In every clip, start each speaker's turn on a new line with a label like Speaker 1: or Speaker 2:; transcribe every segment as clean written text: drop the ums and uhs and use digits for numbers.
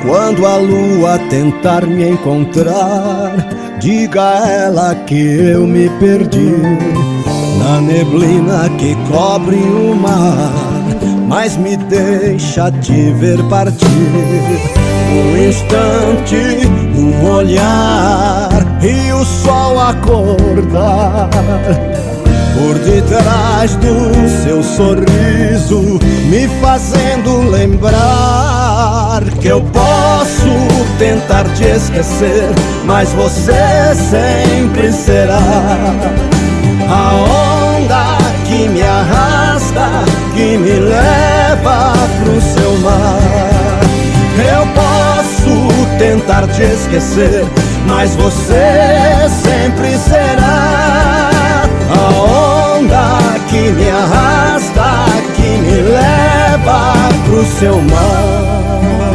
Speaker 1: Quando a lua tentar me encontrar, diga a ela que eu me perdi na neblina que cobre o mar, mas me deixa te ver partir. Um instante, um olhar e o sol acordar. Por detrás do seu sorriso, me fazendo lembrar que eu posso tentar te esquecer, mas você sempre será a onda que me arrasta, que me leva pro seu mar. Eu posso tentar te esquecer, mas você sempre será a onda que me arrasta, que me leva pro seu mar.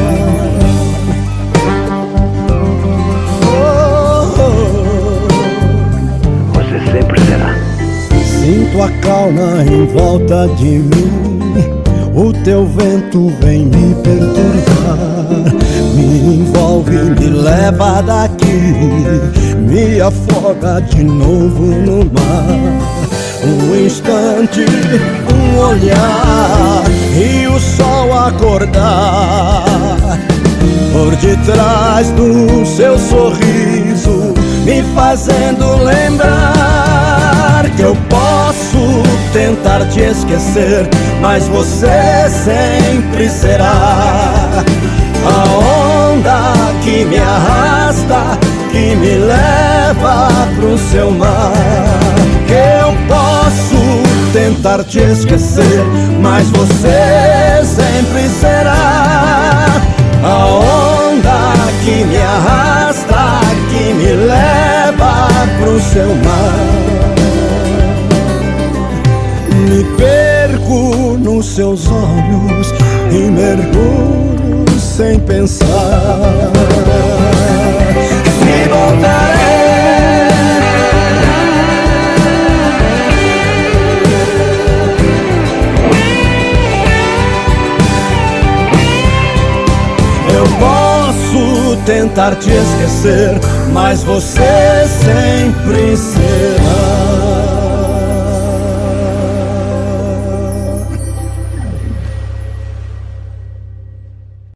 Speaker 2: Você sempre será.
Speaker 1: Sinto a calma em volta de mim, o teu vento vem me perturbar, me envolve, me leva daqui, me afoga de novo no mar. Um instante, um olhar e o sol acordar. Por detrás do seu sorriso, me fazendo lembrar que eu posso tentar te esquecer, mas você sempre será a onda que me arrasta, que me leva pro seu mar. Que eu posso tentar te esquecer, mas você sempre será a onda que me arrasta, que me leva pro seu mar. Me perco nos seus olhos e mergulho sem pensar. Se voltarei, eu posso tentar te esquecer, mas você sempre será